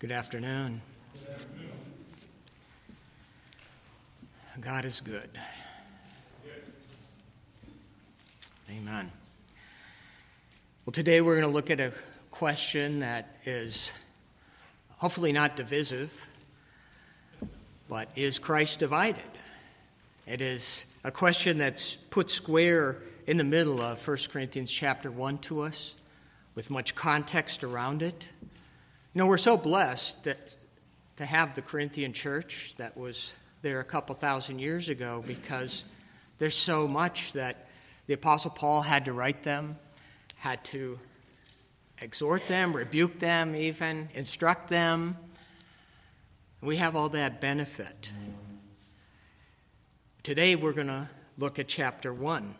Good afternoon. God is good. Amen. Well, today we're going to look at a question that is hopefully not divisive, but is Christ divided? It is a question that's put square in the middle of 1 Corinthians chapter 1 to us, with much context around it. You know, we're so blessed to have the Corinthian church that was there a couple thousand years ago, because there's so much that the Apostle Paul had to write them, had to exhort them, rebuke them even, instruct them. We have all that benefit. Today we're going to look at chapter 1.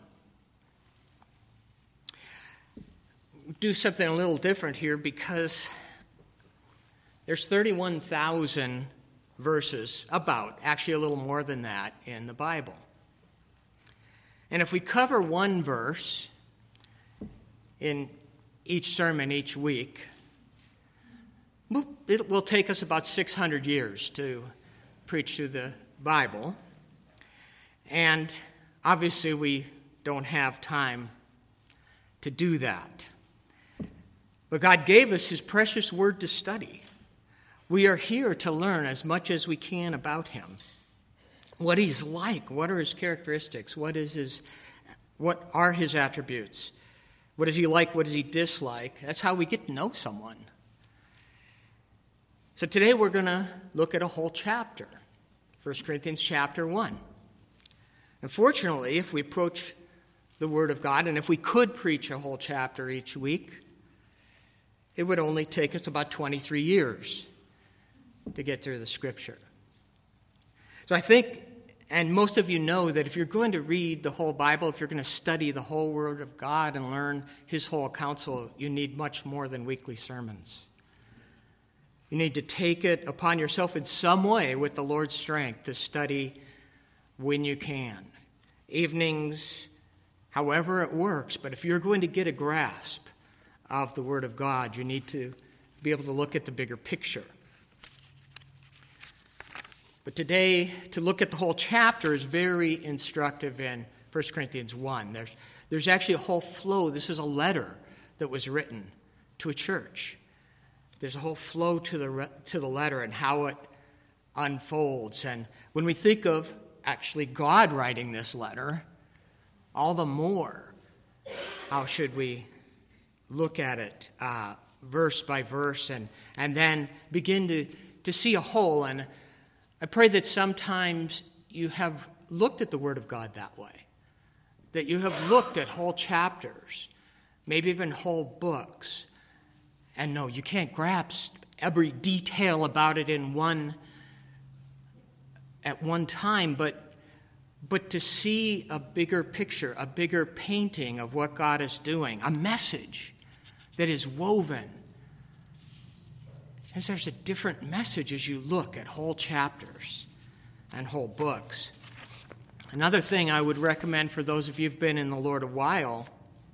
Do something a little different here because there's 31,000 verses, actually a little more than that, in the Bible. And if we cover one verse in each sermon each week, it will take us about 600 years to preach through the Bible. And obviously we don't have time to do that. But God gave us His precious word to study. We are here to learn as much as we can about Him. What He's like, what are His characteristics, what are His attributes, what is He like, what does He dislike. That's how we get to know someone. So today we're going to look at a whole chapter, 1 Corinthians chapter 1. Unfortunately, if we approach the Word of God, and if we could preach a whole chapter each week, it would only take us about 23 years to get through the Scripture. So I think, and most of you know, that if you're going to read the whole Bible, if you're going to study the whole Word of God and learn His whole counsel, you need much more than weekly sermons. You need to take it upon yourself in some way with the Lord's strength to study when you can. Evenings, however it works, but if you're going to get a grasp of the Word of God, you need to be able to look at the bigger picture. But today, to look at the whole chapter is very instructive in 1 Corinthians 1. There's actually a whole flow. This is a letter that was written to a church. There's a whole flow to the letter and how it unfolds. And when we think of actually God writing this letter, all the more, how should we look at it verse by verse and then begin to see a whole. And I pray that sometimes you have looked at the Word of God that way, that you have looked at whole chapters, maybe even whole books, and no, you can't grasp every detail about it at one time, but to see a bigger picture, a bigger painting of what God is doing, a message that is woven. Because there's a different message as you look at whole chapters and whole books. Another thing I would recommend for those of you who've been in the Lord a while,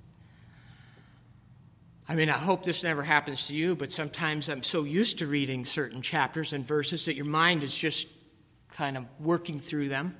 I hope this never happens to you, but sometimes I'm so used to reading certain chapters and verses that your mind is just kind of working through them.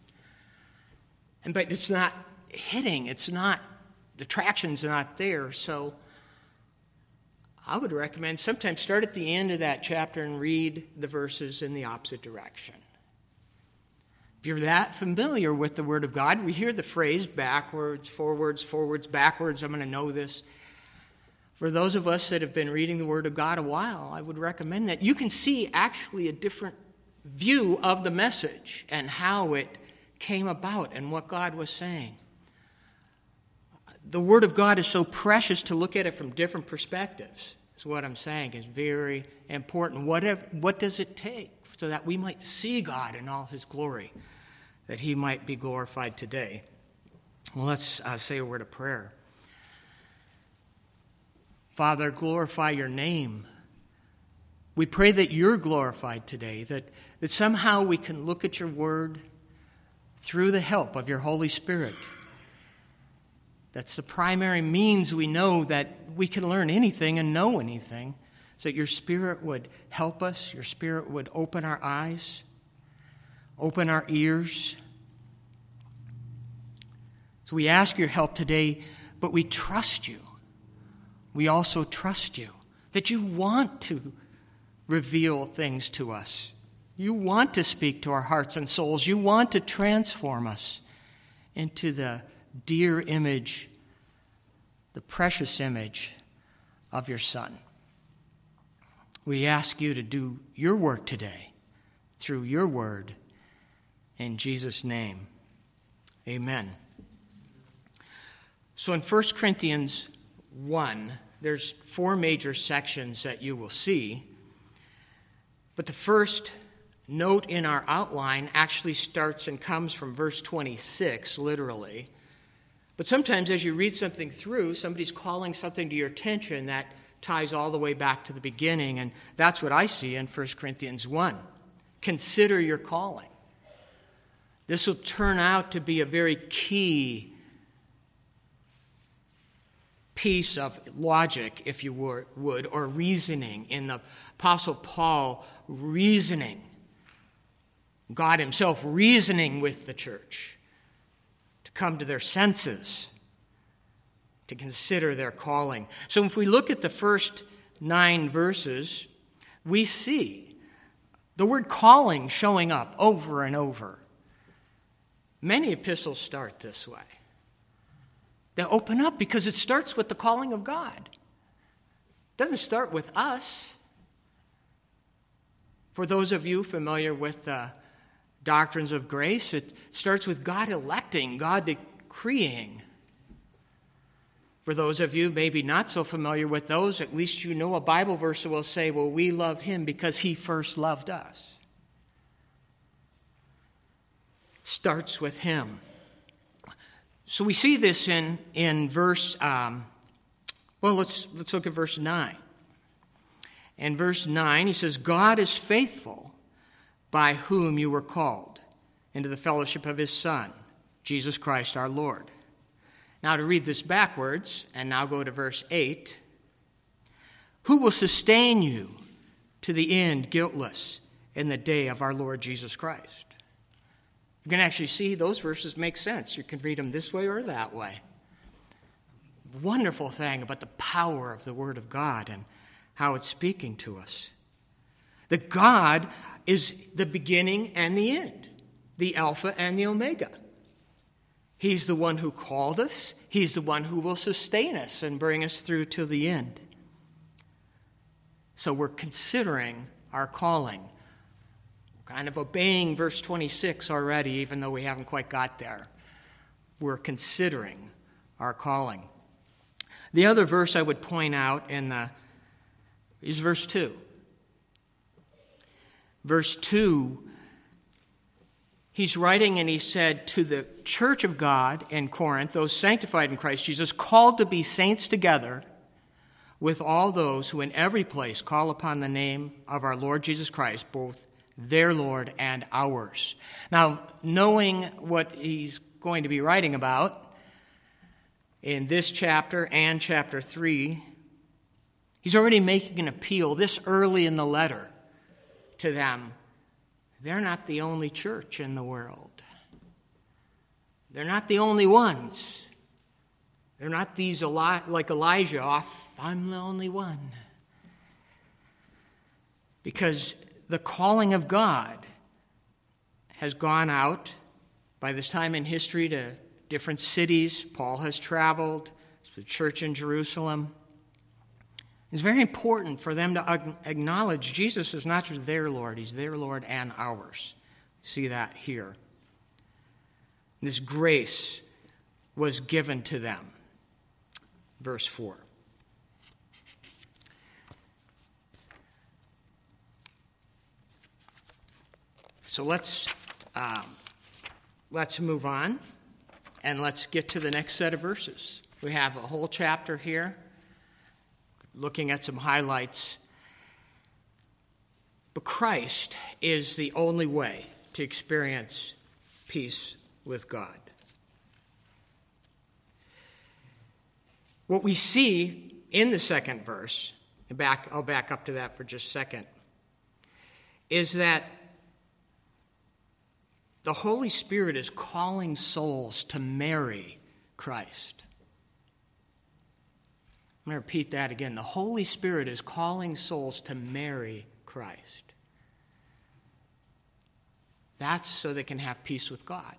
But it's not hitting, the traction's not there, so I would recommend sometimes start at the end of that chapter and read the verses in the opposite direction. If you're that familiar with the Word of God, we hear the phrase backwards, forwards, backwards. I'm going to know this. For those of us that have been reading the Word of God a while, I would recommend that. You can see actually a different view of the message and how it came about and what God was saying. The Word of God is so precious to look at it from different perspectives. Is what I'm saying is very important. What does it take so that we might see God in all His glory, that He might be glorified today? Well, let's say a word of prayer. Father, glorify Your name. We pray that You're glorified today, that somehow we can look at Your Word through the help of Your Holy Spirit. That's the primary means we know that we can learn anything and know anything. so that your Spirit would help us, your Spirit would open our eyes, open our ears. So we ask your help today, but we trust you. We also trust you that you want to reveal things to us. You want to speak to our hearts and souls. You want to transform us into the dear image, the precious image of your Son. We ask you to do your work today through your word. In Jesus' name, amen. So in 1 Corinthians 1, there's 4 major sections that you will see. But the first note in our outline actually starts and comes from verse 26, literally. But sometimes as you read something through, somebody's calling something to your attention that ties all the way back to the beginning, and that's what I see in 1 Corinthians 1. Consider your calling. This will turn out to be a very key piece of logic, if you would, or reasoning in the Apostle Paul reasoning, God himself reasoning with the church to come to their senses, to consider their calling. So if we look at the first 9 verses, we see the word calling showing up over and over. Many epistles start this way. They open up because it starts with the calling of God. It doesn't start with us. For those of you familiar with the doctrines of grace, it starts with God electing, God decreeing. For those of you maybe not so familiar with those, at least you know a Bible verse that will say, well, we love him because he first loved us. It starts with him. So we see this in verse, let's look at verse 9. In verse 9, he says, God is faithful, by whom you were called into the fellowship of his Son, Jesus Christ our Lord. Now to read this backwards, and now go to verse 8. Who will sustain you to the end guiltless in the day of our Lord Jesus Christ? You can actually see those verses make sense. You can read them this way or that way. Wonderful thing about the power of the Word of God and how it's speaking to us. That God is the beginning and the end, the Alpha and the Omega. He's the one who called us. He's the one who will sustain us and bring us through to the end. So we're considering our calling. Kind of obeying verse 26 already, even though we haven't quite got there. We're considering our calling. The other verse I would point out is verse 2. Verse 2, he's writing and he said, to the church of God in Corinth, those sanctified in Christ Jesus, called to be saints together with all those who in every place call upon the name of our Lord Jesus Christ, both their Lord and ours. Now, knowing what he's going to be writing about in this chapter and chapter 3, he's already making an appeal this early in the letter to them. They're not the only church in the world. They're not the only ones. They're not these like Elijah off, I'm the only one. Because the calling of God has gone out by this time in history to different cities. Paul has traveled to the church in Jerusalem. It's very important for them to acknowledge Jesus is not just their Lord, he's their Lord and ours. See that here. This grace was given to them. Verse 4. So let's move on and let's get to the next set of verses. We have a whole chapter here, looking at some highlights. But Christ is the only way to experience peace with God. What we see in the second verse, I'll back up to that for just a second, is that the Holy Spirit is calling souls to marry Christ. I'm going to repeat that again. The Holy Spirit is calling souls to marry Christ. That's so they can have peace with God.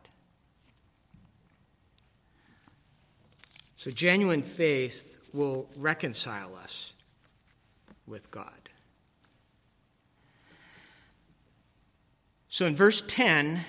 So genuine faith will reconcile us with God. So in verse 10,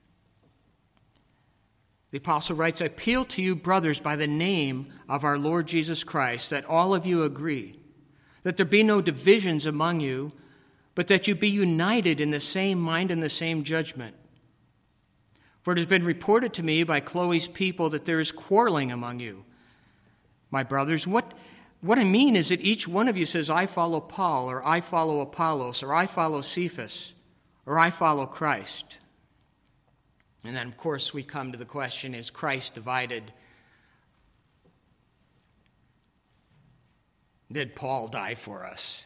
the apostle writes, I appeal to you, brothers, by the name of our Lord Jesus Christ, that all of you agree, that there be no divisions among you, but that you be united in the same mind and the same judgment. For it has been reported to me by Chloe's people that there is quarreling among you. My brothers, what I mean is that each one of you says, I follow Paul, or I follow Apollos, or I follow Cephas, or I follow Christ. And then, of course, we come to the question, is Christ divided? Did Paul die for us?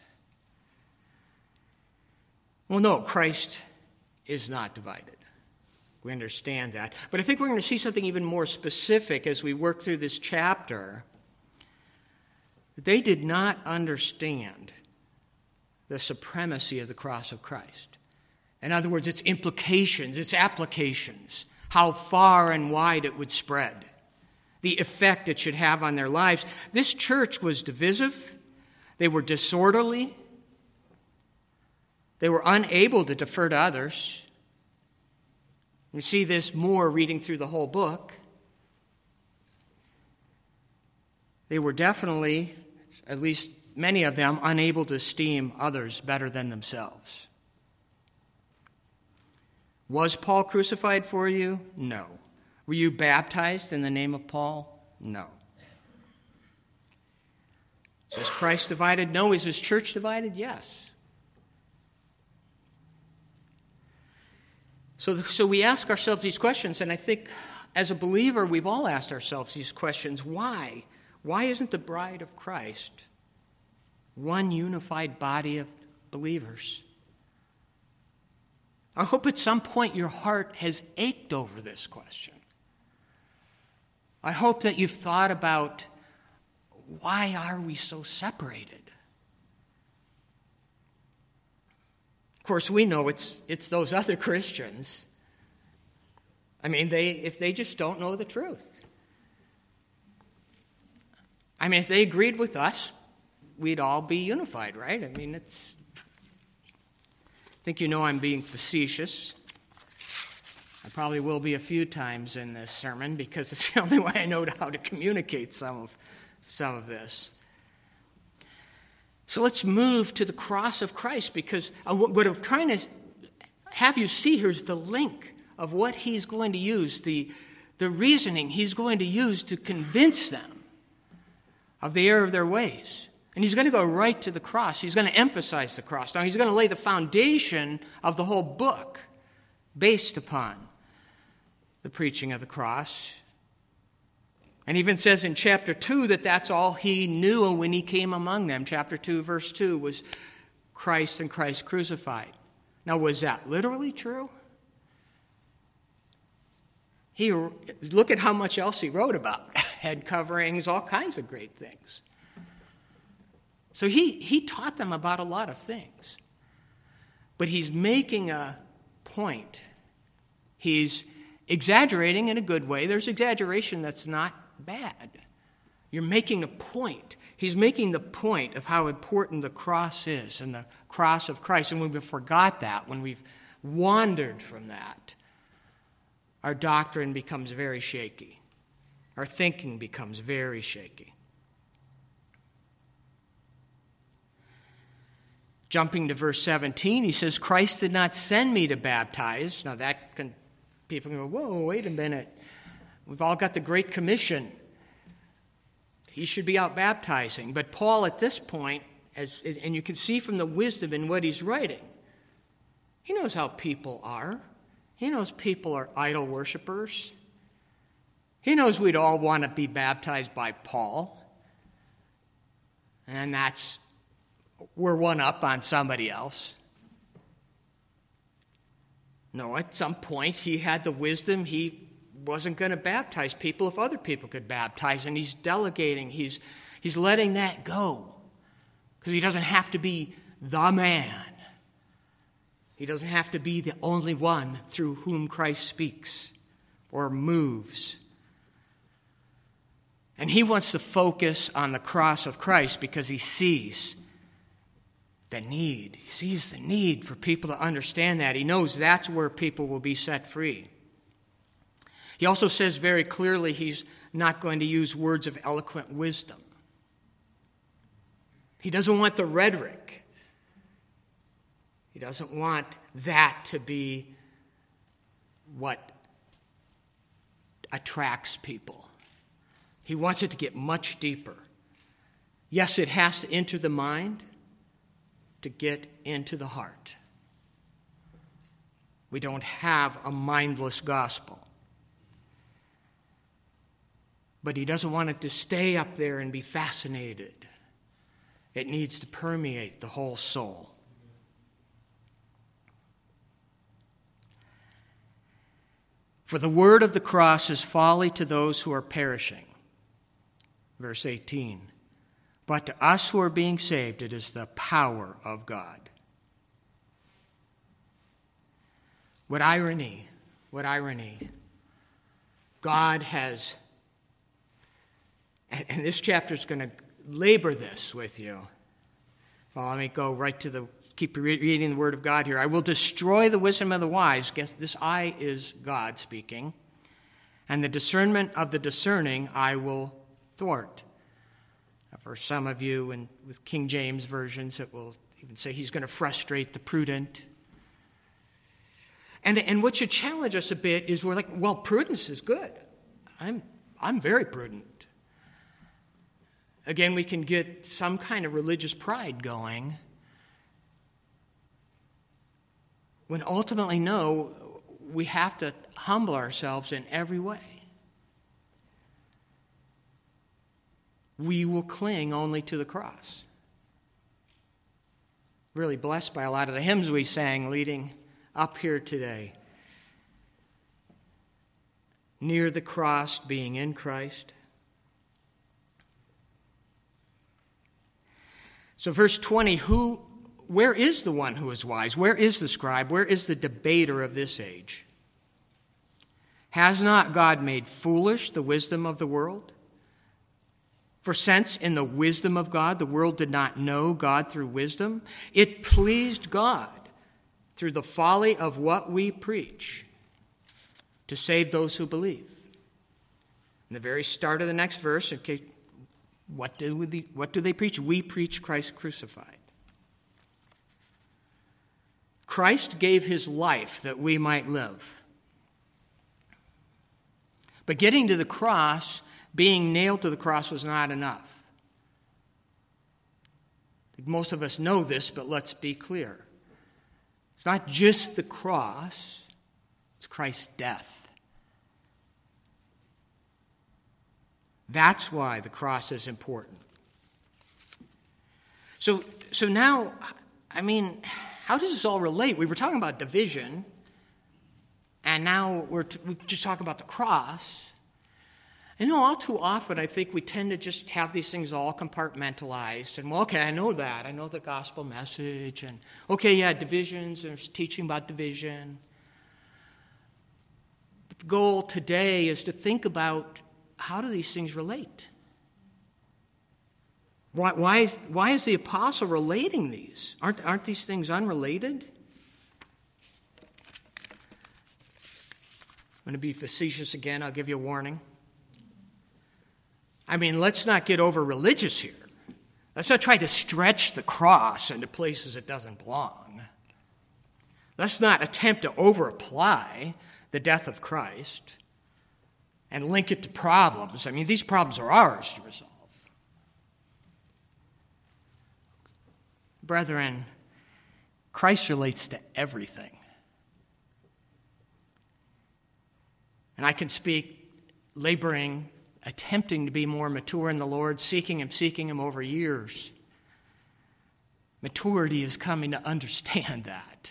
Well, no, Christ is not divided. We understand that. But I think we're going to see something even more specific as we work through this chapter. They did not understand the supremacy of the cross of Christ. In other words, its implications, its applications, how far and wide it would spread, the effect it should have on their lives. This church was divisive. They were disorderly. They were unable to defer to others. We see this more reading through the whole book. They were definitely, at least many of them, unable to esteem others better than themselves. Was Paul crucified for you? No. Were you baptized in the name of Paul? No. So is Christ divided? No. Is his church divided? Yes. So we ask ourselves these questions, and I think as a believer we've all asked ourselves these questions. Why? Why isn't the bride of Christ one unified body of believers? I hope at some point your heart has ached over this question. I hope that you've thought about, why are we so separated? Of course, we know it's those other Christians. I mean, if they just don't know the truth. I mean, if they agreed with us, we'd all be unified, right? I mean, I think you know I'm being facetious. I probably will be a few times in this sermon because it's the only way I know how to communicate some of this. So let's move to the cross of Christ, because what I'm trying to have you see here is the link of what he's going to use, the reasoning he's going to use to convince them of the error of their ways. And he's going to go right to the cross. He's going to emphasize the cross. Now, he's going to lay the foundation of the whole book based upon the preaching of the cross. And even says in chapter 2 that that's all he knew when he came among them. Chapter 2, verse 2 was Christ and Christ crucified. Now, was that literally true? Look at how much else he wrote about. Head coverings, all kinds of great things. So he taught them about a lot of things. But he's making a point. He's exaggerating in a good way. There's exaggeration that's not bad. You're making a point. He's making the point of how important the cross is and the cross of Christ. And when we forgot that, when we've wandered from that, our doctrine becomes very shaky. Our thinking becomes very shaky. Jumping to verse 17, he says, Christ did not send me to baptize. Now people can go, whoa, wait a minute. We've all got the Great Commission. He should be out baptizing. But Paul at this point, and you can see from the wisdom in what he's writing, he knows how people are. He knows people are idol worshipers. He knows we'd all want to be baptized by Paul. And that's we're one up on somebody else. No, at some point he had the wisdom. He wasn't going to baptize people if other people could baptize, and he's delegating. He's letting that go because he doesn't have to be the man. He doesn't have to be the only one through whom Christ speaks or moves. And he wants to focus on the cross of Christ because he sees the need. He sees the need for people to understand that. He knows that's where people will be set free. He also says very clearly he's not going to use words of eloquent wisdom. He doesn't want the rhetoric. He doesn't want that to be what attracts people. He wants it to get much deeper. Yes, it has to enter the mind to get into the heart. We don't have a mindless gospel. But he doesn't want it to stay up there and be fascinated. It needs to permeate the whole soul. For the word of the cross is folly to those who are perishing. Verse 18. But to us who are being saved, it is the power of God. What irony. God has, and this chapter is going to labor this with you. Well, let me go right to keep reading the word of God here. I will destroy the wisdom of the wise. Guess this I is God speaking. And the discernment of the discerning I will thwart. Now, for some of you, and with King James versions, it will even say he's going to frustrate the prudent. And what should challenge us a bit is we're like, well, prudence is good. I'm very prudent. Again, we can get some kind of religious pride going when ultimately, no, we have to humble ourselves in every way. We will cling only to the cross. Really blessed by a lot of the hymns we sang leading up here today. Near the cross, being in Christ. So verse 20, where is the one who is wise? Where is the scribe? Where is the debater of this age? Has not God made foolish the wisdom of the world? For since in the wisdom of God the world did not know God through wisdom, it pleased God through the folly of what we preach to save those who believe. In the very start of the next verse, okay, what do they preach? We preach Christ crucified. Christ gave his life that we might live. But getting to the cross, being nailed to the cross was not enough. Most of us know this, but let's be clear. It's not just the cross, it's Christ's death. That's why the cross is important. So now, how does this all relate? We were talking about division, and now we just talk about the cross. And all too often, I think we tend to just have these things all compartmentalized. And, well, okay, I know that. I know the gospel message. And, okay, yeah, divisions. There's teaching about division. But the goal today is to think about how do these things relate? Why is the apostle relating these? Aren't these things unrelated? I'm going to be facetious again. I'll give you a warning. Let's not get over religious here. Let's not try to stretch the cross into places it doesn't belong. Let's not attempt to over-apply the death of Christ and link it to problems. These problems are ours to resolve. Brethren, Christ relates to everything. And I can speak laboring, attempting to be more mature in the Lord, seeking Him over years. Maturity is coming to understand that.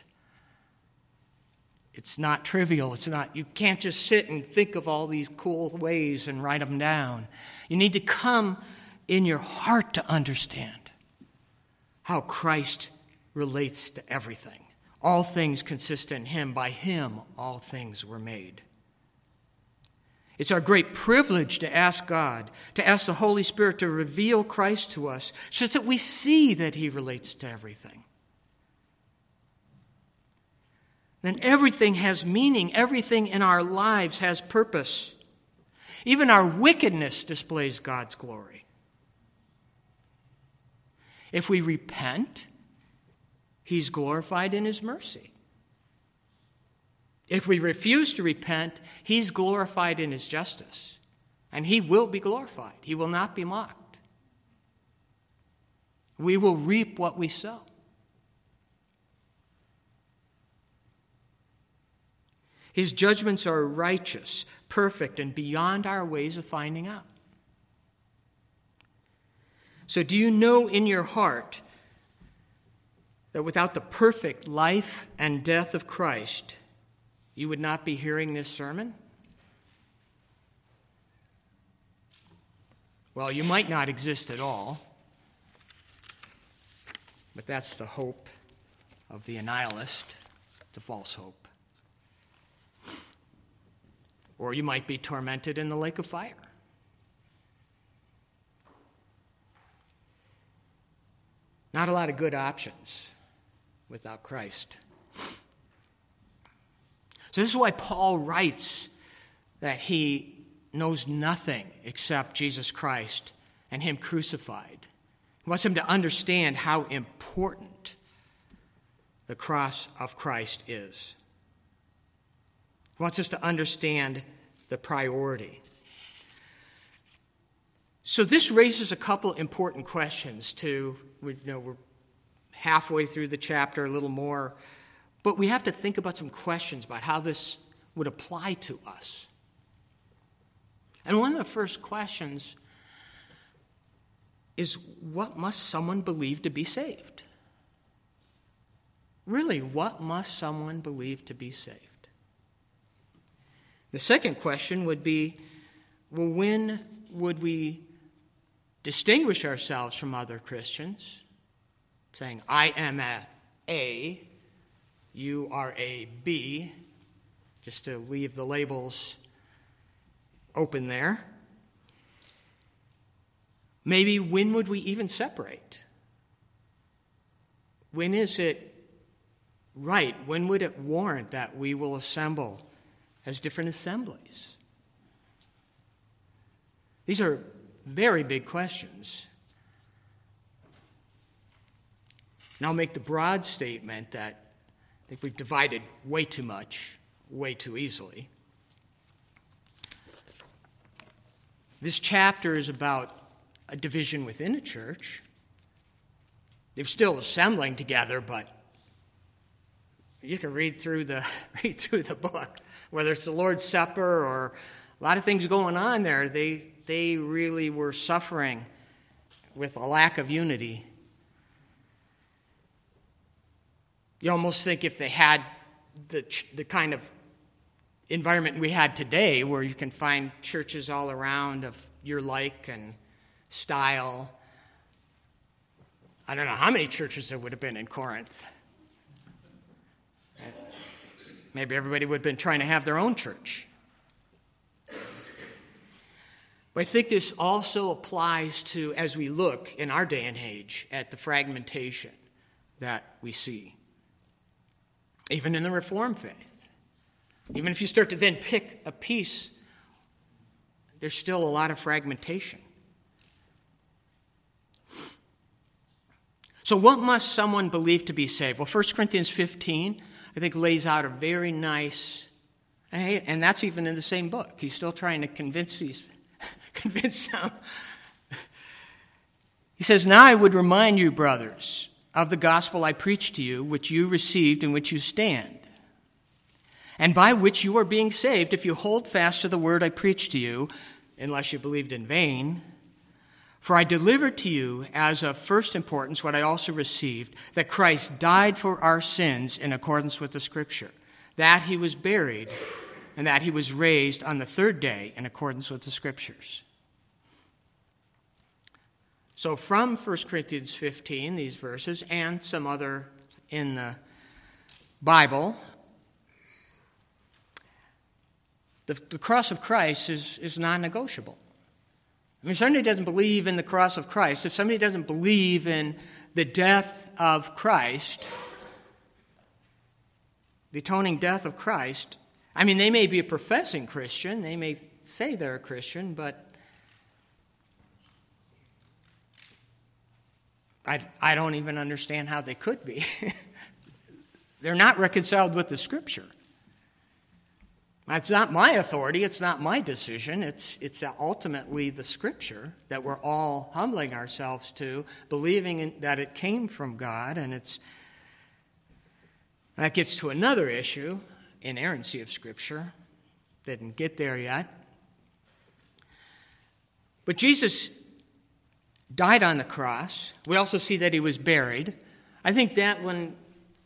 It's not trivial. You can't just sit and think of all these cool ways and write them down. You need to come in your heart to understand how Christ relates to everything. All things consist in him. By him, all things were made. It's our great privilege to ask God, to ask the Holy Spirit to reveal Christ to us so that we see that he relates to everything. Then everything has meaning. Everything in our lives has purpose. Even our wickedness displays God's glory. If we repent, he's glorified in his mercy. If we refuse to repent, he's glorified in his justice. And he will be glorified. He will not be mocked. We will reap what we sow. His judgments are righteous, perfect, and beyond our ways of finding out. So do you know in your heart that without the perfect life and death of Christ, you would not be hearing this sermon? Well, you might not exist at all, but that's the hope of the annihilist, the false hope. Or you might be tormented in the lake of fire. Not a lot of good options without Christ. So this is why Paul writes that he knows nothing except Jesus Christ and him crucified. He wants him to understand how important the cross of Christ is. He wants us to understand the priority. So this raises a couple important questions we're halfway through the chapter, a little more, but we have to think about some questions about how this would apply to us. And one of the first questions is, what must someone believe to be saved? Really, what must someone believe to be saved? The second question would be, well, when would we distinguish ourselves from other Christians, saying, I am A, you are a B, just to leave the labels open there. Maybe when would we even separate? When is it right? When would it warrant that we will assemble as different assemblies? These are very big questions. And I'll make the broad statement that I think we've divided way too much, way too easily. This chapter is about a division within a church. They're still assembling together, but you can read through the book, whether it's the Lord's Supper or a lot of things going on there. They really were suffering with a lack of unity. You almost think if they had the kind of environment we had today, where you can find churches all around of your like and style, I don't know how many churches there would have been in Corinth. Maybe everybody would have been trying to have their own church. But I think this also applies to, as we look in our day and age at the fragmentation that we see. Even in the Reformed faith. Even if you start to then pick a piece, there's still a lot of fragmentation. So what must someone believe to be saved? Well, 1 Corinthians 15, I think, lays out a very nice, and that's even in the same book. He's still trying to convince them. He says, "Now I would remind you, brothers, of the gospel I preached to you, which you received and which you stand, and by which you are being saved, if you hold fast to the word I preached to you, unless you believed in vain. For I delivered to you as of first importance what I also received, that Christ died for our sins in accordance with the Scripture, that he was buried, and that he was raised on the third day in accordance with the Scriptures. So from 1 Corinthians 15, these verses, and some other in the Bible, the cross of Christ is non-negotiable. I mean, if somebody doesn't believe in the cross of Christ, if somebody doesn't believe in the death of Christ, the atoning death of Christ, I mean, they may be a professing Christian, they may say they're a Christian, but I don't even understand how they could be. They're not reconciled with the Scripture. It's not my authority, it's not my decision, it's ultimately the Scripture that we're all humbling ourselves to, believing that it came from God, and that gets to another issue, inerrancy of Scripture. Didn't get there yet. But Jesus died on the cross. We also see that he was buried. I think that one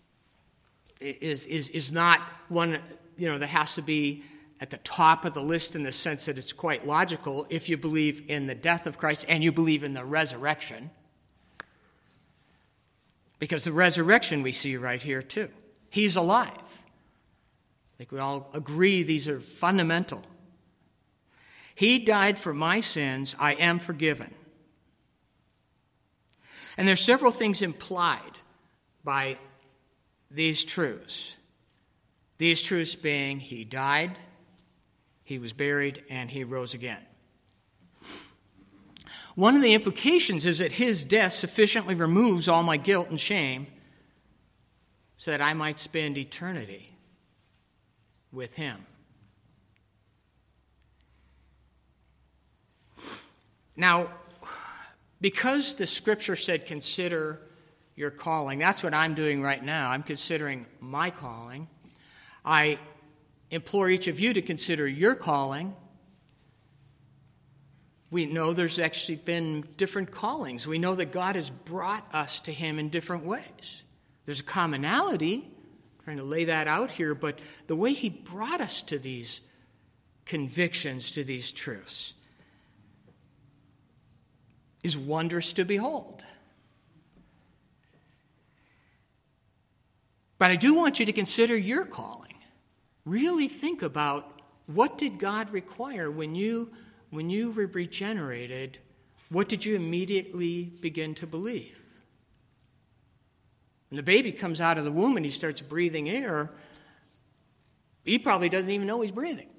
is not one that has to be at the top of the list in the sense that it's quite logical if you believe in the death of Christ and you believe in the resurrection. Because the resurrection we see right here too. He's alive. I think we all agree these are fundamental. He died for my sins, I am forgiven. And there's several things implied by these truths. These truths being, he died, he was buried, and he rose again. One of the implications is that his death sufficiently removes all my guilt and shame so that I might spend eternity with him. Now, because the Scripture said consider your calling, that's what I'm doing right now. I'm considering my calling. I implore each of you to consider your calling. We know there's actually been different callings. We know that God has brought us to him in different ways. There's a commonality, I'm trying to lay that out here, but the way he brought us to these convictions, to these truths, is wondrous to behold. But I do want you to consider your calling. Really think about, what did God require when you were regenerated? What did you immediately begin to believe? When the baby comes out of the womb and he starts breathing air, he probably doesn't even know he's breathing.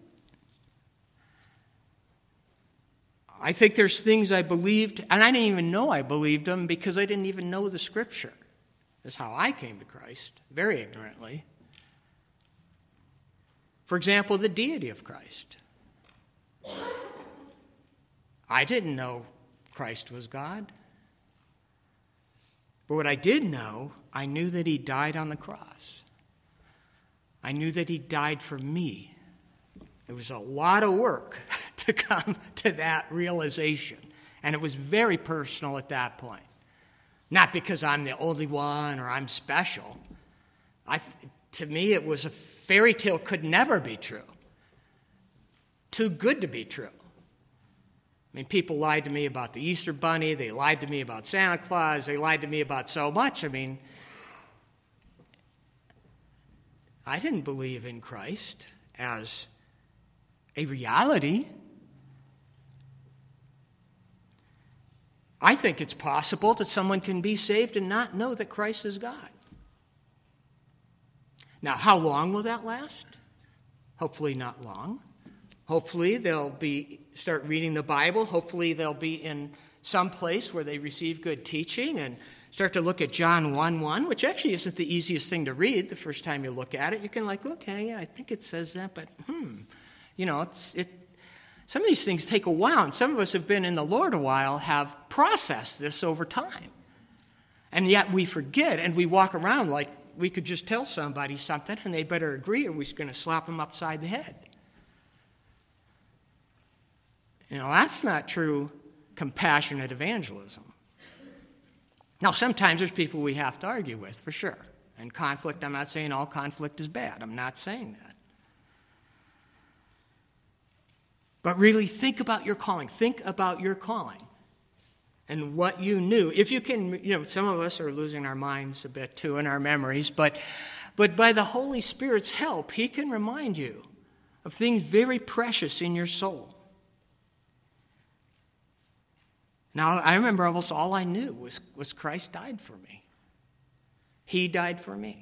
I think there's things I believed, and I didn't even know I believed them because I didn't even know the Scripture. That's how I came to Christ, very ignorantly. For example, the deity of Christ. I didn't know Christ was God. But what I did know, I knew that he died on the cross. I knew that he died for me. It was a lot of work to come to that realization. And it was very personal at that point. Not because I'm the only one or I'm special. To me, it was a fairy tale could never be true. Too good to be true. I mean, people lied to me about the Easter Bunny. They lied to me about Santa Claus. They lied to me about so much. I mean, I didn't believe in Christ as a reality. I think it's possible that someone can be saved and not know that Christ is God. Now, how long will that last? Hopefully not long. Hopefully they'll start reading the Bible. Hopefully they'll be in some place where they receive good teaching and start to look at John 1:1, which actually isn't the easiest thing to read the first time you look at it. You can okay, yeah, I think it says that, but some of these things take a while, and some of us have been in the Lord a while, have processed this over time. And yet we forget, and we walk around like we could just tell somebody something, and they better agree, or we're going to slap them upside the head. That's not true compassionate evangelism. Now, sometimes there's people we have to argue with, for sure. And conflict, I'm not saying all conflict is bad. I'm not saying that. But really think about your calling. Think about your calling and what you knew. If you can, some of us are losing our minds a bit too in our memories, but by the Holy Spirit's help, he can remind you of things very precious in your soul. Now, I remember almost all I knew was Christ died for me. He died for me.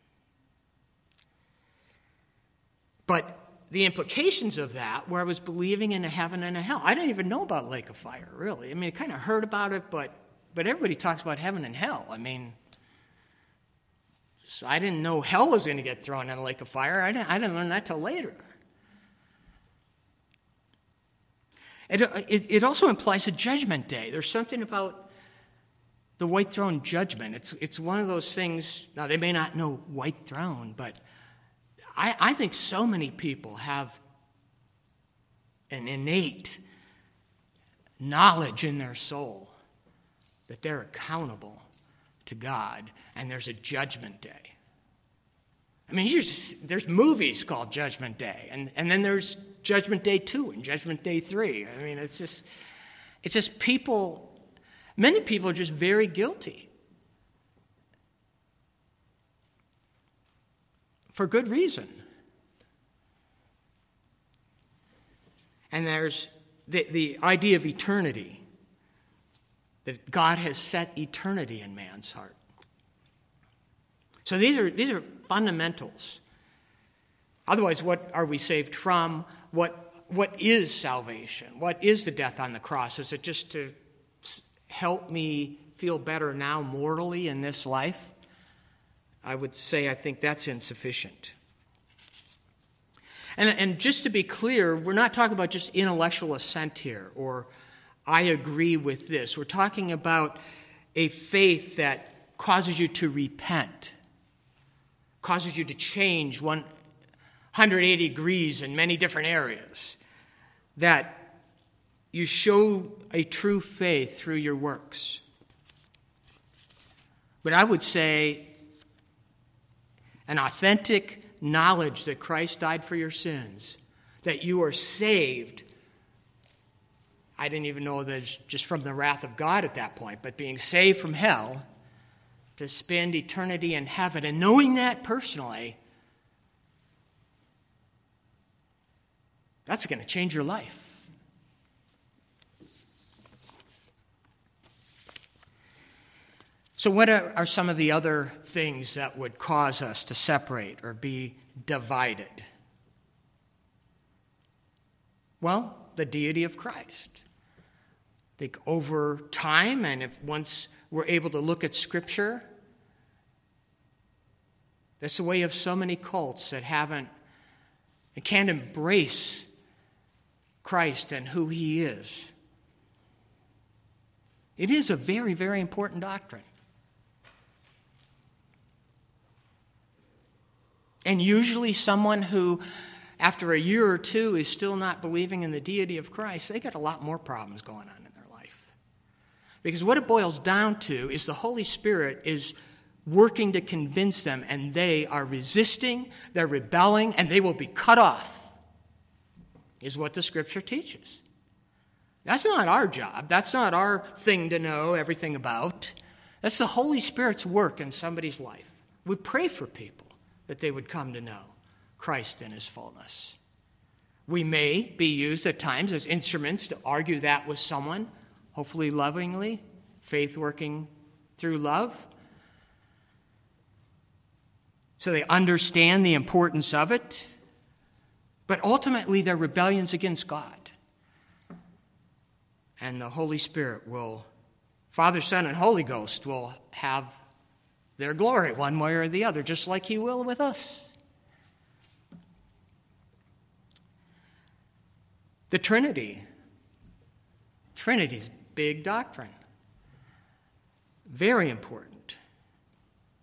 But the implications of that, where I was believing in a heaven and a hell, I didn't even know about lake of fire, really. I mean, I kind of heard about it, but everybody talks about heaven and hell. I mean, so I didn't know hell was going to get thrown in a lake of fire. I didn't learn that till later. It also implies a judgment day. There's something about the white throne judgment. It's one of those things. Now, they may not know white throne, but I think so many people have an innate knowledge in their soul that they're accountable to God, and there's a judgment day. I mean, there's movies called Judgment Day, and then there's Judgment Day 2 and Judgment Day 3. I mean, it's just people, many people are just very guilty. For good reason. And there's the idea of eternity, that God has set eternity in man's heart. So these are fundamentals. Otherwise, what are we saved from? What is salvation? What is the death on the cross? Is it just to help me feel better now mortally in this life? I would say I think that's insufficient. And just to be clear, we're not talking about just intellectual assent here, or I agree with this. We're talking about a faith that causes you to repent, causes you to change 180 degrees in many different areas, that you show a true faith through your works. But I would say an authentic knowledge that Christ died for your sins, that you are saved. I didn't even know that just from the wrath of God at that point, but being saved from hell to spend eternity in heaven, and knowing that personally, that's going to change your life. So what are some of the other things that would cause us to separate or be divided? Well, the deity of Christ. I think over time, and if once we're able to look at Scripture, that's the way of so many cults that can't embrace Christ and who he is. It is a very, very important doctrine. And usually someone who, after a year or two, is still not believing in the deity of Christ, they got a lot more problems going on in their life. Because what it boils down to is the Holy Spirit is working to convince them, and they are resisting, they're rebelling, and they will be cut off, is what the Scripture teaches. That's not our job. That's not our thing to know everything about. That's the Holy Spirit's work in somebody's life. We pray for people that they would come to know Christ in his fullness. We may be used at times as instruments to argue that with someone, hopefully lovingly, faith working through love, so they understand the importance of it. But ultimately, they're rebellions against God. And the Holy Spirit will, Father, Son, and Holy Ghost will have their glory one way or the other, just like he will with us. The Trinity. Trinity's big doctrine. Very important.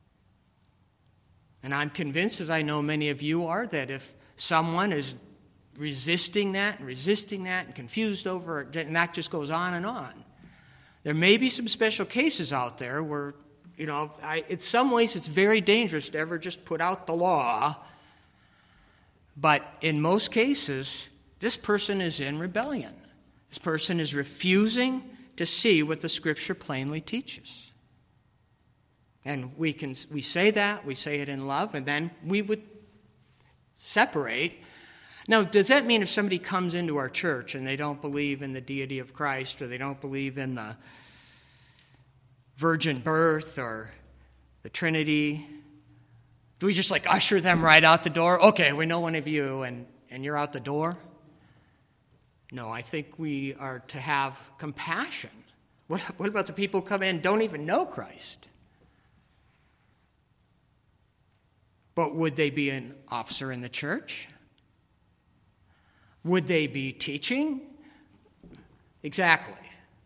And I'm convinced, as I know many of you are, that if someone is resisting that and confused over it, and that just goes on and on. There may be some special cases out there where, in some ways it's very dangerous to ever just put out the law, but in most cases, this person is in rebellion. This person is refusing to see what the Scripture plainly teaches. And we say that, we say it in love, and then we would separate. Now, does that mean if somebody comes into our church and they don't believe in the deity of Christ, or they don't believe in the virgin birth or the Trinity, do we just usher them right out the door? Okay, we know one of you, and you're out the door? No, I think we are to have compassion. What about the people who come in and don't even know Christ? But would they be an officer in the church? Would they be teaching? Exactly.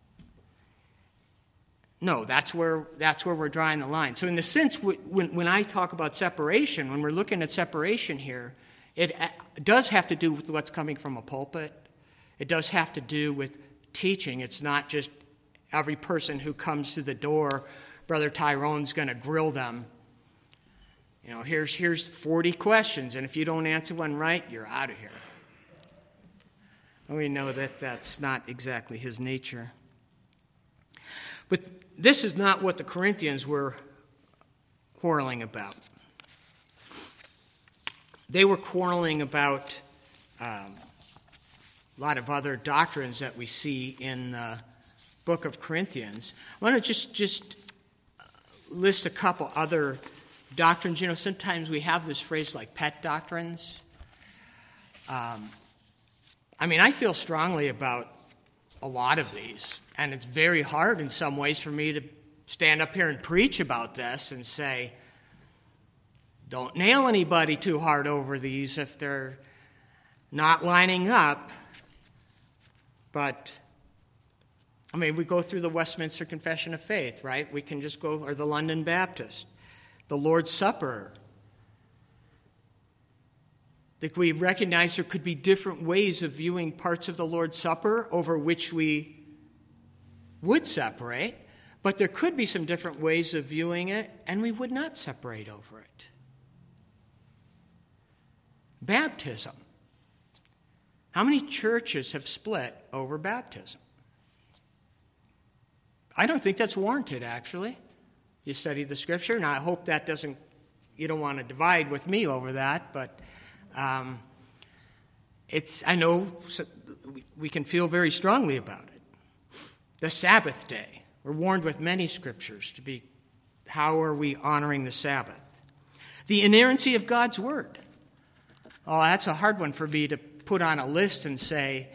No, that's where we're drawing the line. So in the sense, when I talk about separation, when we're looking at separation here, it does have to do with what's coming from a pulpit. It does have to do with teaching. It's not just every person who comes to the door, Brother Tyrone's going to grill them. Here's 40 questions, and if you don't answer one right, you're out of here. And we know that that's not exactly his nature. But this is not what the Corinthians were quarreling about. They were quarreling about a lot of other doctrines that we see in the book of Corinthians. I want to just list a couple other doctrines. Sometimes we have this phrase like pet doctrines. I feel strongly about a lot of these, and it's very hard in some ways for me to stand up here and preach about this and say, don't nail anybody too hard over these if they're not lining up. But, we go through the Westminster Confession of Faith, right? We can just go, or the London Baptist, the Lord's Supper. That we recognize there could be different ways of viewing parts of the Lord's Supper over which we would separate, but there could be some different ways of viewing it, and we would not separate over it. Baptism. How many churches have split over baptism? I don't think that's warranted, actually. You study the Scripture, and I hope that you don't want to divide with me over that, but I know we can feel very strongly about it. The Sabbath day. We're warned with many scriptures to be, how are we honoring the Sabbath? The inerrancy of God's Word. Oh, that's a hard one for me to put on a list and say,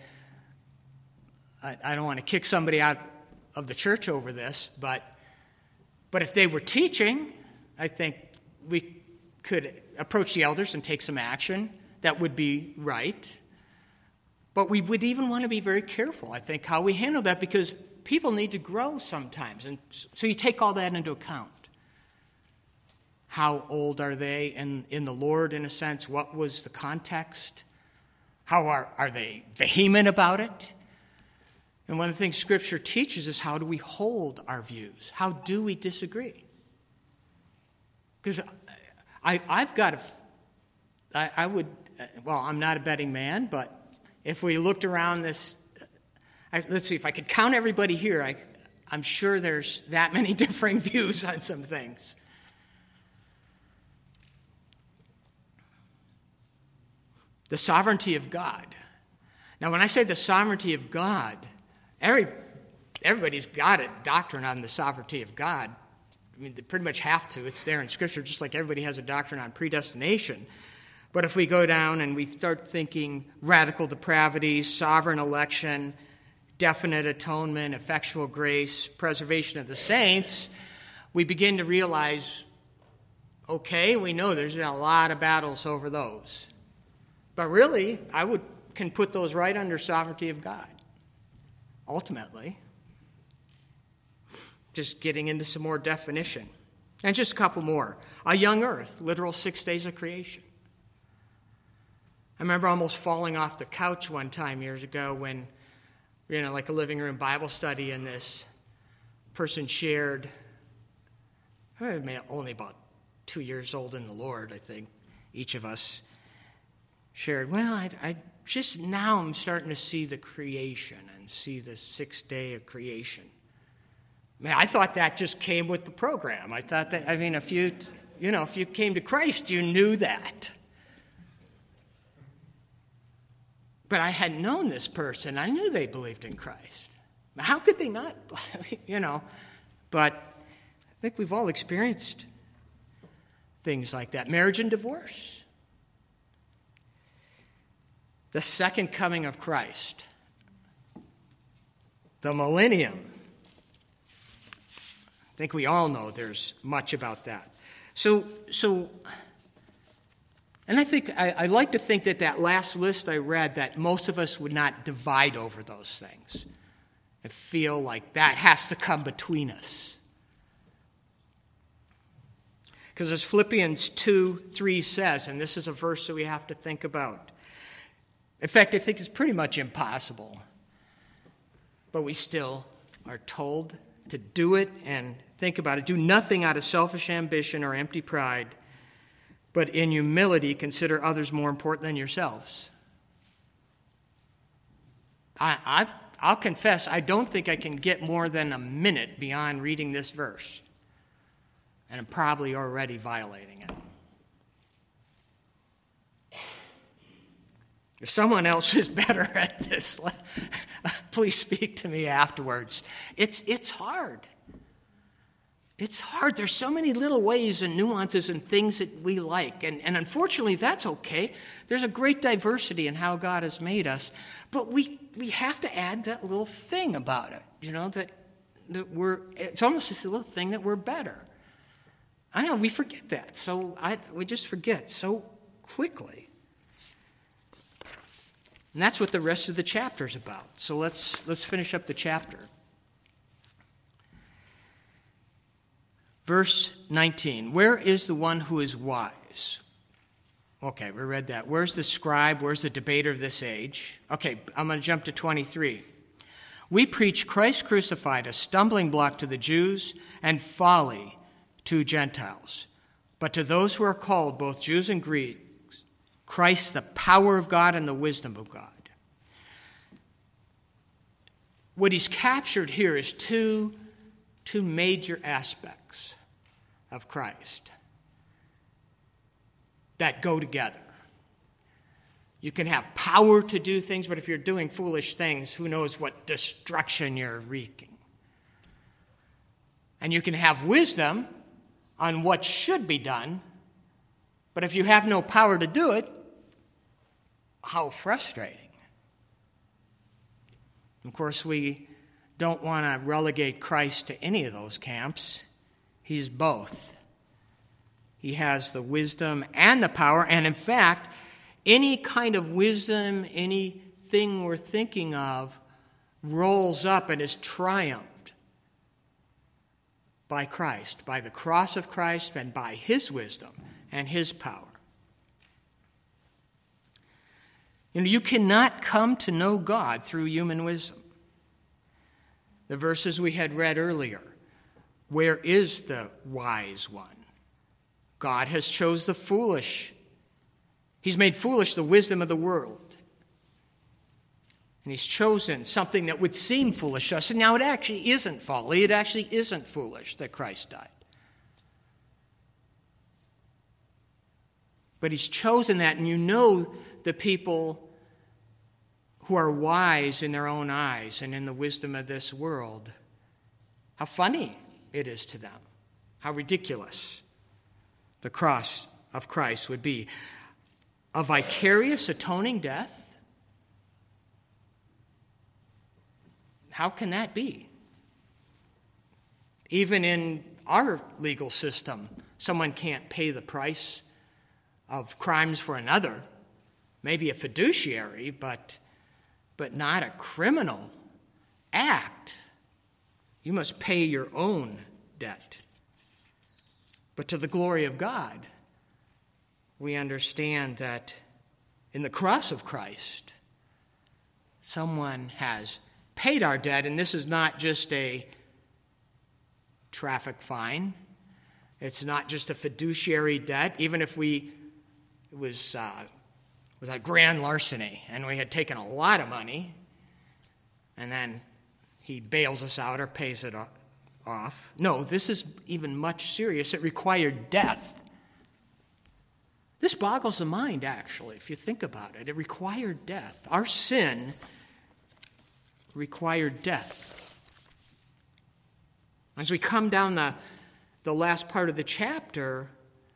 I don't want to kick somebody out of the church over this, but if they were teaching, I think we could approach the elders and take some action. That would be right. But we would even want to be very careful, I think, how we handle that, because people need to grow sometimes. And so you take all that into account. How old are they in the Lord, in a sense? What was the context? How are they vehement about it? And one of the things Scripture teaches is, how do we hold our views? How do we disagree? Because I've got I'm not a betting man, but if we looked around this, let's see, if I could count everybody here, I'm sure there's that many differing views on some things. The sovereignty of God. Now, when I say the sovereignty of God, everybody's got a doctrine on the sovereignty of God. They pretty much have to. It's there in Scripture, just like everybody has a doctrine on predestination. But if we go down and we start thinking radical depravity, sovereign election, definite atonement, effectual grace, preservation of the saints, we begin to realize, okay, we know there's a lot of battles over those. But really, I can put those right under sovereignty of God, ultimately. Just getting into some more definition. And just a couple more. A young earth, literal 6 days of creation. I remember almost falling off the couch one time years ago when, like a living room Bible study, and this person shared, only about 2 years old in the Lord, I think, each of us shared, I just now I'm starting to see the creation and see the sixth day of creation. I thought that just came with the program. I thought that, if you came to Christ, you knew that. But I hadn't known this person. I knew they believed in Christ. How could they not? But I think we've all experienced things like that. Marriage and divorce. The second coming of Christ. The millennium. I think we all know there's much about that. And I think I like to think that last list I read, that most of us would not divide over those things and feel like that has to come between us. Because as Philippians 2:3 says, and this is a verse that we have to think about. In fact, I think it's pretty much impossible. But we still are told to do it and think about it. Do nothing out of selfish ambition or empty pride, but in humility consider others more important than yourselves. I'll confess, I don't think I can get more than a minute beyond reading this verse. And I'm probably already violating it. If someone else is better at this, please speak to me afterwards. It's hard. It's hard. There's so many little ways and nuances and things that we like. And unfortunately, that's okay. There's a great diversity in how God has made us. But we have to add that little thing about it, that it's almost this little thing that we're better. I know, we forget that. We just forget so quickly. And that's what the rest of the chapter is about. So let's finish up the chapter. Verse 19, where is the one who is wise? Okay, we read that. Where's the scribe? Where's the debater of this age? Okay, I'm going to jump to 23. We preach Christ crucified, a stumbling block to the Jews and folly to Gentiles. But to those who are called, both Jews and Greeks, Christ, the power of God and the wisdom of God. What he's captured here is two major aspects of Christ that go together. You can have power to do things, but if you're doing foolish things, who knows what destruction you're wreaking. And you can have wisdom on what should be done, but if you have no power to do it, how frustrating. Of course, we don't want to relegate Christ to any of those camps. He's both. He has the wisdom and the power, and in fact, any kind of wisdom, anything we're thinking of, rolls up and is triumphed by Christ, by the cross of Christ, and by his wisdom and his power. You cannot come to know God through human wisdom. The verses we had read earlier, where is the wise one? God has chose the foolish. He's made foolish the wisdom of the world. And he's chosen something that would seem foolish to us. And now it actually isn't folly. It actually isn't foolish that Christ died. But he's chosen that, and the people who are wise in their own eyes and in the wisdom of this world, how funny it is to them, how ridiculous the cross of Christ would be. A vicarious atoning death? How can that be? Even in our legal system, someone can't pay the price of crimes for another. Maybe a fiduciary, but not a criminal act. You must pay your own debt. But to the glory of God, we understand that in the cross of Christ. Someone has paid our debt, and this is not just a traffic fine. It's not just a fiduciary debt. Even if it was a grand larceny, and we had taken a lot of money, and then he bails us out or pays it off. No, this is even much serious. It required death. This boggles the mind, actually, if you think about it. It required death. Our sin required death. As we come down the last part of the chapter,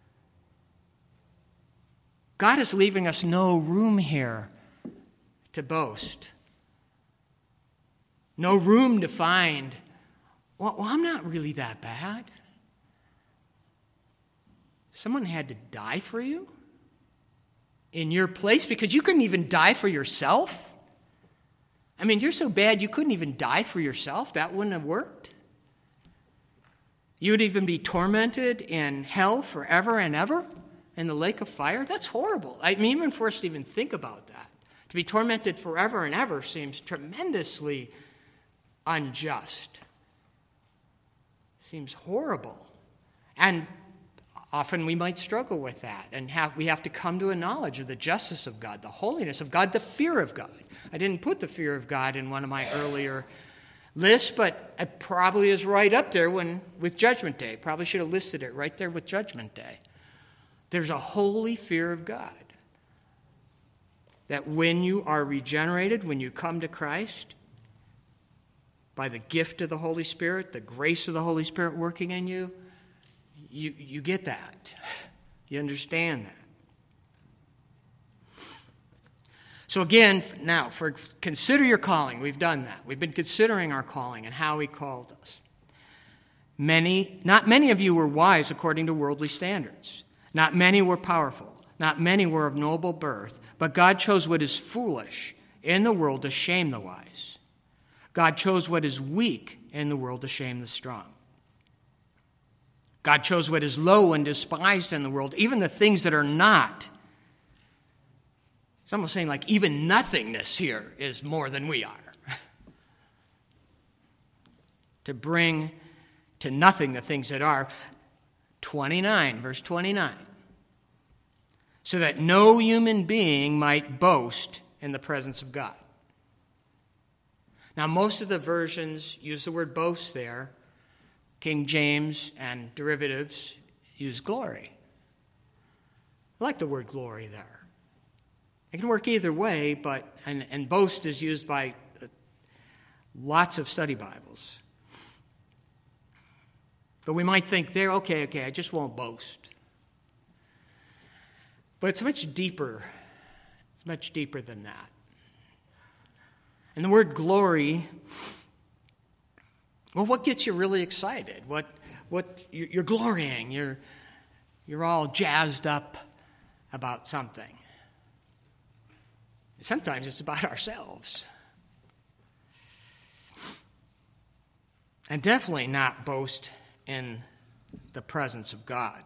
God is leaving us no room here to boast. No room to find, well, I'm not really that bad. Someone had to die for you in your place because you couldn't even die for yourself. I mean, you're so bad you couldn't even die for yourself. That wouldn't have worked. You would even be tormented in hell forever and ever in the lake of fire. That's horrible. I mean, even for us to even think about that. To be tormented forever and ever seems tremendously unjust. Seems horrible. And often we might struggle with that, and we have to come to a knowledge of the justice of God, the holiness of God, the fear of God. I didn't put the fear of God in one of my earlier lists, but it probably is right up there with Judgment Day. Probably should have listed it right there with Judgment Day. There's a holy fear of God that when you are regenerated, when you come to Christ, by the gift of the Holy Spirit, the grace of the Holy Spirit working in you, you get that. You understand that. So again, now, consider your calling. We've done that. We've been considering our calling and how he called us. Not many of you were wise according to worldly standards. Not many were powerful. Not many were of noble birth. But God chose what is foolish in the world to shame the wise. God chose what is weak in the world to shame the strong. God chose what is low and despised in the world, even the things that are not. It's almost saying like even nothingness here is more than we are. To bring to nothing the things that are. 29, verse 29. So that no human being might boast in the presence of God. Now, most of the versions use the word boast there. King James and derivatives use glory. I like the word glory there. It can work either way, but and boast is used by lots of study Bibles. But we might think there, okay, I just won't boast. But it's much deeper. It's much deeper than that. And the word glory, well, what gets you really excited? What you're glorying, you're all jazzed up about something. Sometimes it's about ourselves. And definitely not boast in the presence of God.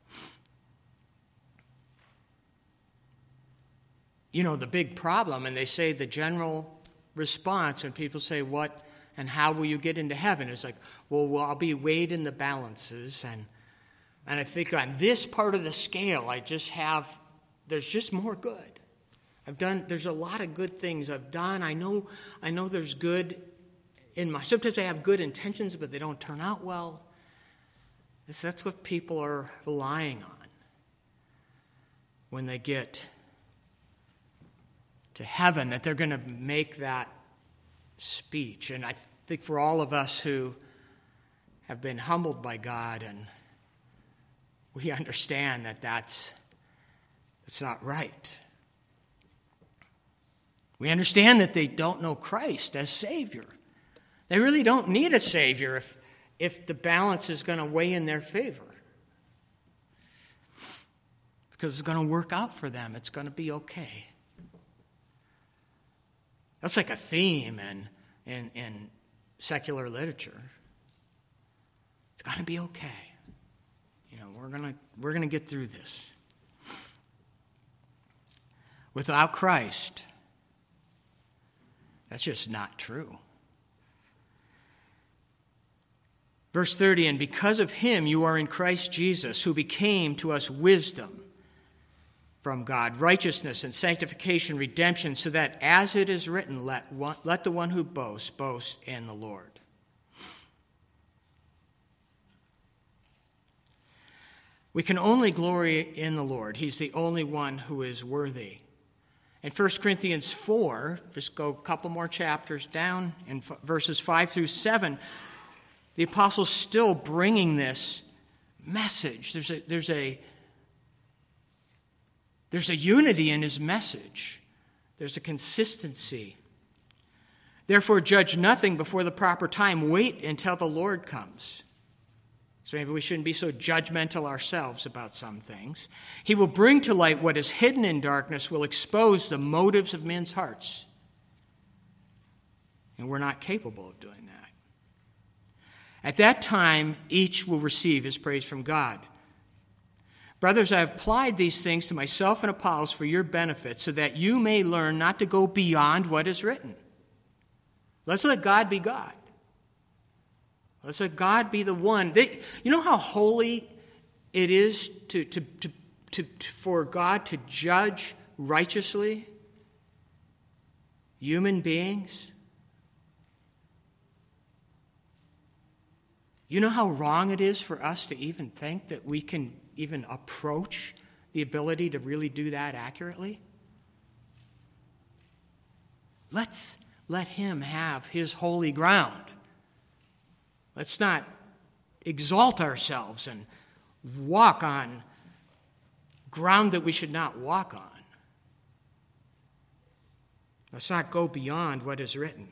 You know, the big problem, and they say the general response when people say, what and how will you get into heaven? Is like, well, I'll be weighed in the balances. And I think on this part of the scale, there's just more good. There's a lot of good things I've done. I know there's good sometimes I have good intentions, but they don't turn out well. That's what people are relying on when they get to heaven, that they're going to make that speech. And I think for all of us who have been humbled by God, and we understand that that's not right. We understand that they don't know Christ as Savior. They really don't need a Savior if the balance is going to weigh in their favor. Because it's going to work out for them. It's going to be okay. That's like a theme in secular literature. It's going to be okay. You know, we're going to get through this. without Christ, that's just not true. Verse 30, and because of him you are in Christ Jesus, who became to us wisdom from God, righteousness and sanctification, redemption, so that as it is written, let the one who boasts, boast in the Lord. We can only glory in the Lord. He's the only one who is worthy. In 1 Corinthians 4, just go a couple more chapters down, in verses 5 through 7, the apostle's still bringing this message. There's a unity in his message. There's a consistency. Therefore, judge nothing before the proper time. Wait until the Lord comes. So maybe we shouldn't be so judgmental ourselves about some things. He will bring to light what is hidden in darkness, will expose the motives of men's hearts. And we're not capable of doing that. At that time, each will receive his praise from God. Brothers, I have applied these things to myself and Apollos for your benefit, so that you may learn not to go beyond what is written. Let's let God be God. Let's let God be the one. You know how holy it is for God to judge righteously human beings? You know how wrong it is for us to even think that we can even approach the ability to really do that accurately? Let's let him have his holy ground. Let's not exalt ourselves and walk on ground that we should not walk on. Let's not go beyond what is written.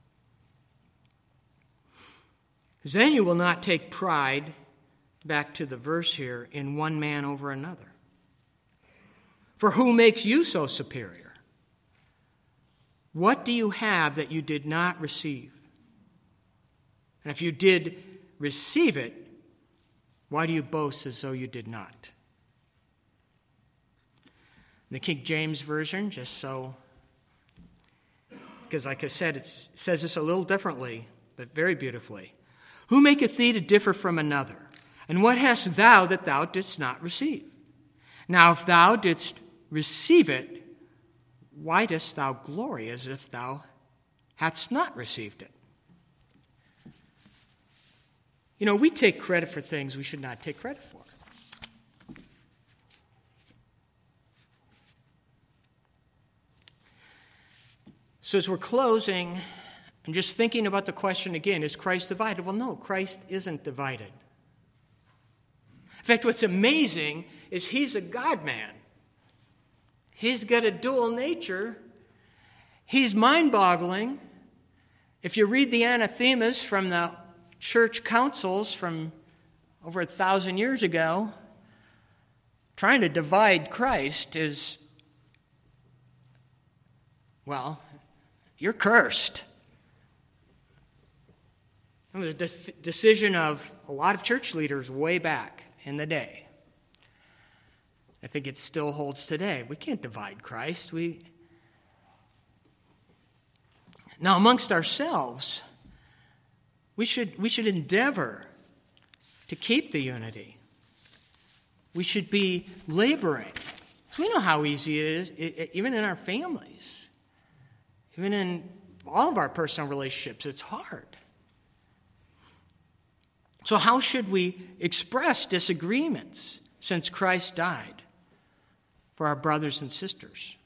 Because then you will not take pride, back to the verse here, in one man over another. For who makes you so superior? What do you have that you did not receive? And if you did receive it, why do you boast as though you did not? The King James Version, because like I said, it says this a little differently, but very beautifully. Who maketh thee to differ from another? And what hast thou that thou didst not receive? Now if thou didst receive it, why dost thou glory as if thou hadst not received it? You know, we take credit for things we should not take credit for. So as we're closing and just thinking about the question again, is Christ divided? Well, no, Christ isn't divided. In fact, what's amazing is he's a God-man. He's got a dual nature. He's mind-boggling. If you read the anathemas from the church councils from over 1,000 years ago, trying to divide Christ is, well, you're cursed. It was a decision of a lot of church leaders way back in the day. I think it still holds today. We can't divide Christ. Now, amongst ourselves, we should endeavor to keep the unity. We should be laboring. Because we know how easy it is, even in our families, even in all of our personal relationships, it's hard. So how should we express disagreements since Christ died for our brothers and sisters?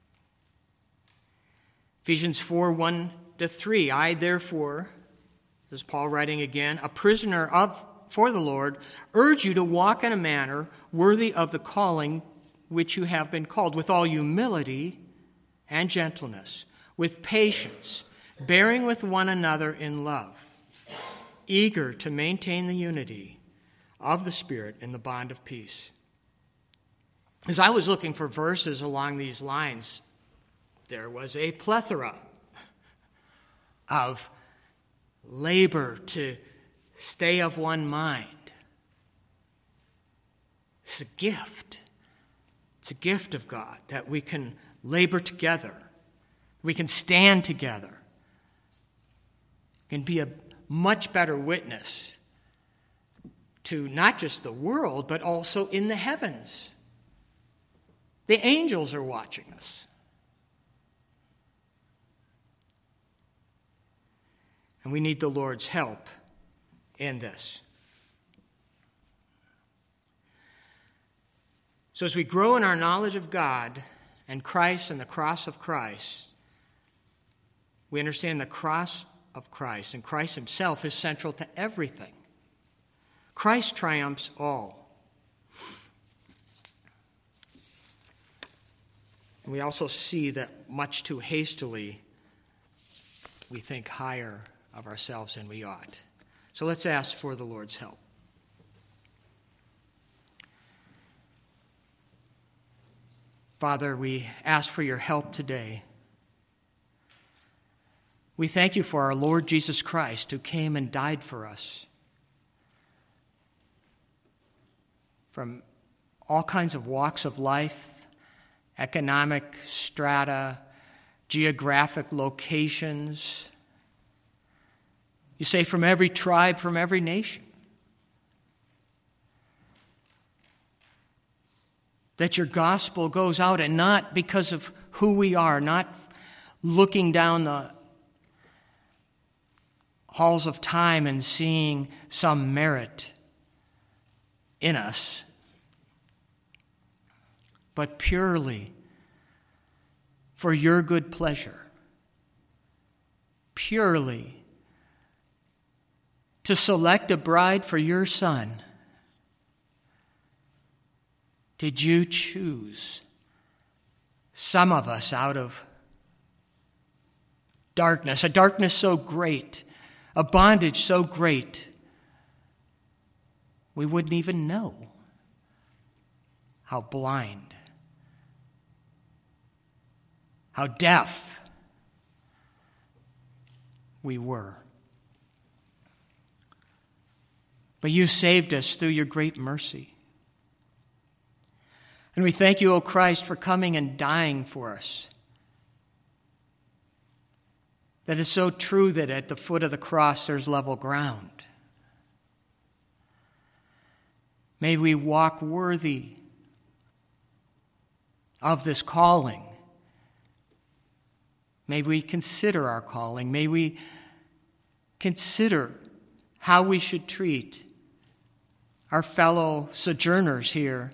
Ephesians 4:1-3, I therefore, this is Paul writing again, a prisoner for the Lord, urge you to walk in a manner worthy of the calling which you have been called, with all humility and gentleness, with patience, bearing with one another in love, eager to maintain the unity of the Spirit in the bond of peace. As I was looking for verses along these lines, there was a plethora of labor to stay of one mind. It's a gift. It's a gift of God that we can labor together. We can stand together. We can be a much better witness to not just the world, but also in the heavens. The angels are watching us. And we need the Lord's help in this. So as we grow in our knowledge of God and Christ and the cross of Christ, we understand the cross of Christ, and Christ himself is central to everything. Christ triumphs all. And we also see that much too hastily we think higher of ourselves than we ought. So let's ask for the Lord's help. Father, we ask for your help today. We thank you for our Lord Jesus Christ, who came and died for us. From all kinds of walks of life, economic strata, geographic locations. You say from every tribe, from every nation. That your gospel goes out, and not because of who we are, not looking down the halls of time and seeing some merit in us, but purely for your good pleasure, purely to select a bride for your Son. Did you choose some of us out of darkness, a darkness so great, a bondage so great, we wouldn't even know how blind, how deaf we were. But you saved us through your great mercy. And we thank you, O Christ, for coming and dying for us. That is so true that at the foot of the cross there's level ground. May we walk worthy of this calling. May we consider our calling. May we consider how we should treat our fellow sojourners here,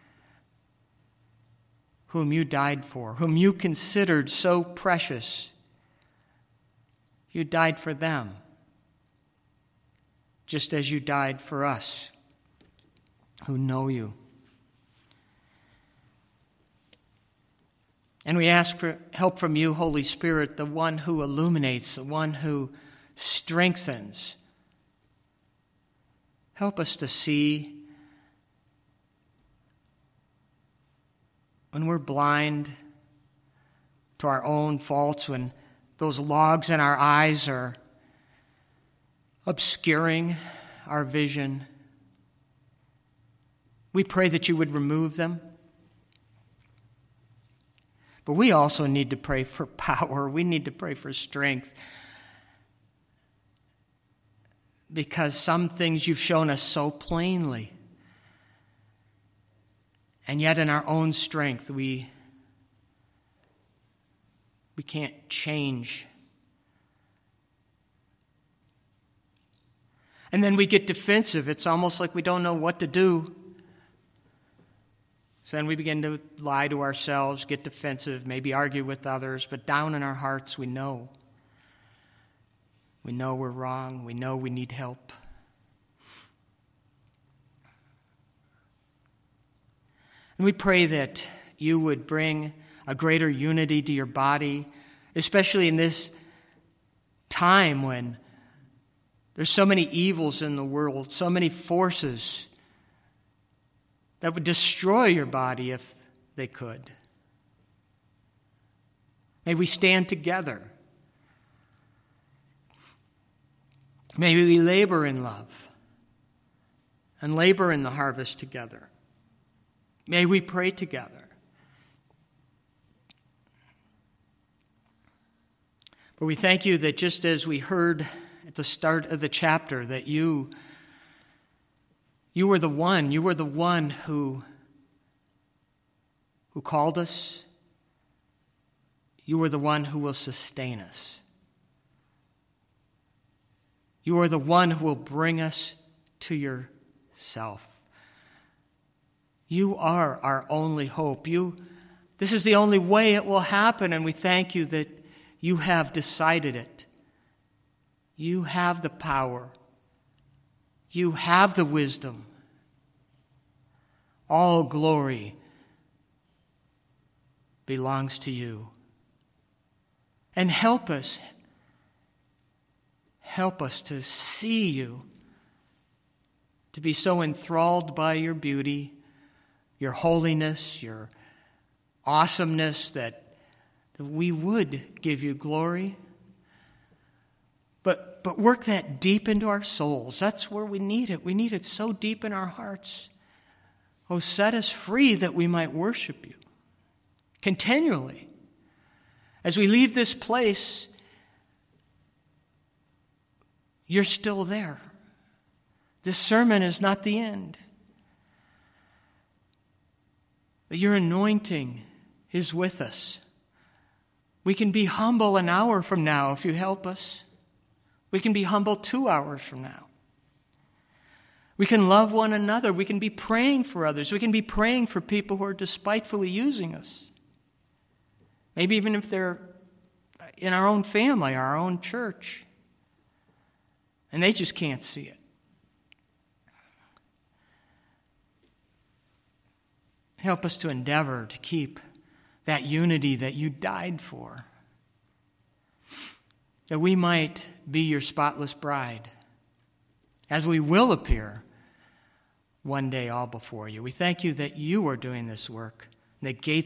whom you died for, whom you considered so precious. You died for them, just as you died for us who know you. And we ask for help from you, Holy Spirit, the one who illuminates, the one who strengthens. Help us to see when we're blind to our own faults, when those logs in our eyes are obscuring our vision. We pray that you would remove them. But we also need to pray for power. We need to pray for strength. Because some things you've shown us so plainly. And yet in our own strength, we can't change. And then we get defensive. It's almost like we don't know what to do. So then we begin to lie to ourselves, get defensive, maybe argue with others, but down in our hearts we know. We know we're wrong. We know we need help. And we pray that you would bring a greater unity to your body, especially in this time when there's so many evils in the world, so many forces that would destroy your body if they could. May we stand together. May we labor in love and labor in the harvest together. May we pray together. For we thank you that just as we heard at the start of the chapter, that you were the one who called us. You are the one who will sustain us. You are the one who will bring us to yourself. You are our only hope. This is the only way it will happen, and we thank you that you have decided it. You have the power. You have the wisdom. All glory belongs to you. And help us to see you, to be so enthralled by your beauty, your holiness, your awesomeness, that we would give you glory. But work that deep into our souls. That's where we need it. We need it so deep in our hearts. Oh, set us free that we might worship you continually. As we leave this place, you're still there. This sermon is not the end. That your anointing is with us. We can be humble an hour from now if you help us. We can be humble 2 hours from now. We can love one another. We can be praying for others. We can be praying for people who are despitefully using us. Maybe even if they're in our own family, our own church, and they just can't see it. Help us to endeavor to keep that unity that you died for, that we might be your spotless bride, as we will appear one day all before you. We thank you that you are doing this work, and that gates